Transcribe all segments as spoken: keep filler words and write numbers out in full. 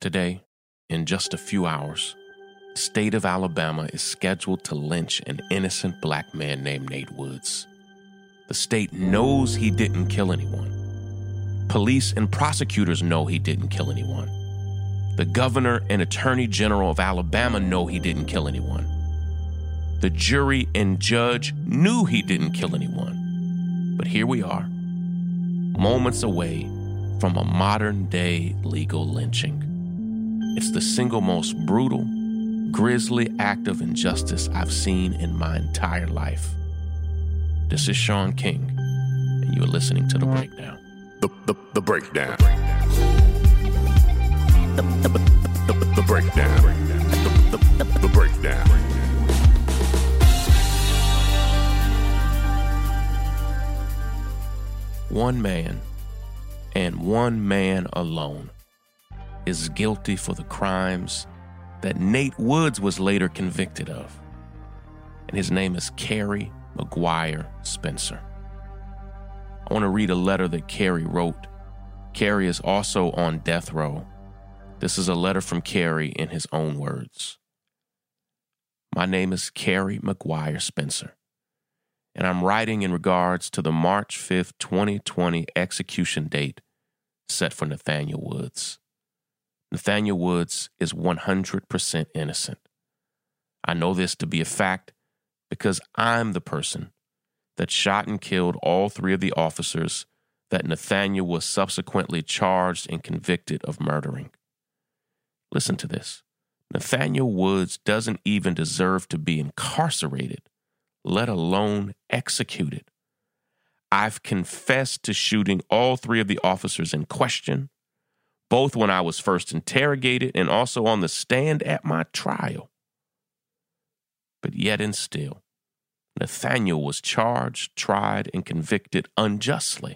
Today, in just a few hours, the state of Alabama is scheduled to lynch an innocent black man named Nate Woods. The state knows he didn't kill anyone. Police and prosecutors know he didn't kill anyone. The governor and attorney general of Alabama know he didn't kill anyone. The jury and judge knew he didn't kill anyone. But here we are, moments away from a modern-day legal lynching. It's the single most brutal, grisly act of injustice I've seen in my entire life. This is Sean King, and you're listening to The Breakdown. The, the, the Breakdown. The, the, the, the, the Breakdown. The, the, the, the Breakdown. One man, and one man alone, is guilty for the crimes that Nate Woods was later convicted of. And his name is Cary McGuire Spencer. I want to read a letter that Cary wrote. Cary is also on death row. This is a letter from Cary in his own words. My name is Cary McGuire Spencer, and I'm writing in regards to the March fifth, twenty twenty execution date set for Nathaniel Woods. Nathaniel Woods is one hundred percent innocent. I know this to be a fact because I'm the person that shot and killed all three of the officers that Nathaniel was subsequently charged and convicted of murdering. Listen to this. Nathaniel Woods doesn't even deserve to be incarcerated, let alone executed. I've confessed to shooting all three of the officers in question, both when I was first interrogated and also on the stand at my trial. But yet and still, Nathaniel was charged, tried, and convicted unjustly.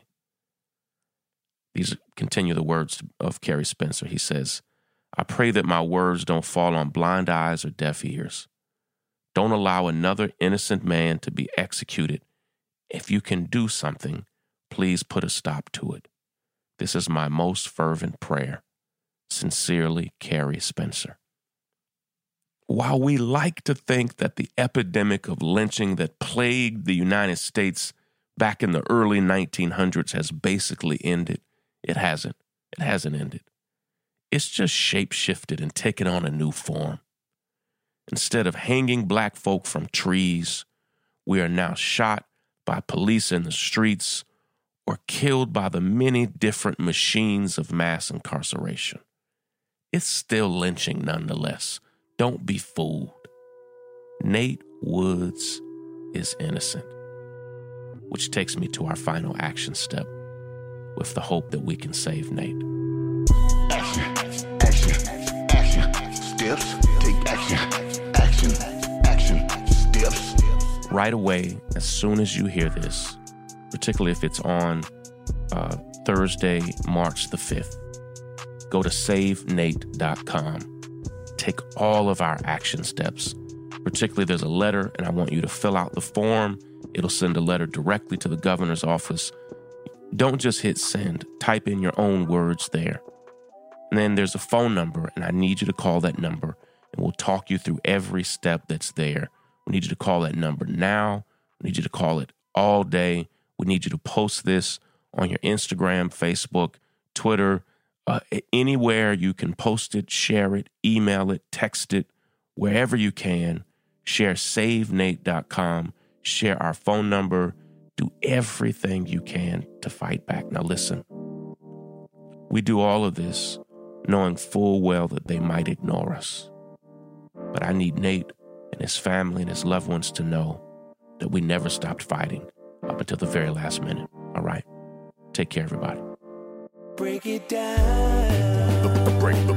These continue the words of Cary Spencer. He says, I pray that my words don't fall on blind eyes or deaf ears. Don't allow another innocent man to be executed. If you can do something, please put a stop to it. This is my most fervent prayer. Sincerely, Cary Spencer. While we like to think that the epidemic of lynching that plagued the United States back in the early nineteen hundreds has basically ended, it hasn't. It hasn't ended. It's just shape-shifted and taken on a new form. Instead of hanging black folk from trees, we are now shot by police in the streets or killed by the many different machines of mass incarceration. It's still lynching nonetheless. Don't be fooled. Nate Woods is innocent. Which takes me to our final action step, with the hope that we can save Nate. Action, action, action, steps, take action, action, action, steps. Right away, as soon as you hear this, particularly if it's on uh, Thursday, March the fifth, go to save nate dot com. Take all of our action steps. Particularly, there's a letter, and I want you to fill out the form. It'll send a letter directly to the governor's office. Don't just hit send. Type in your own words there. And then there's a phone number, and I need you to call that number, and we'll talk you through every step that's there. We need you to call that number now. We need you to call it all day. We need you to post this on your Instagram, Facebook, Twitter, uh, anywhere you can post it, share it, email it, text it, wherever you can. Share save nate dot com. Share our phone number. Do everything you can to fight back. Now listen, we do all of this knowing full well that they might ignore us. But I need Nate and his family and his loved ones to know that we never stopped fighting up until the very last minute. All right? Take care, everybody. Break it down. The, the break, the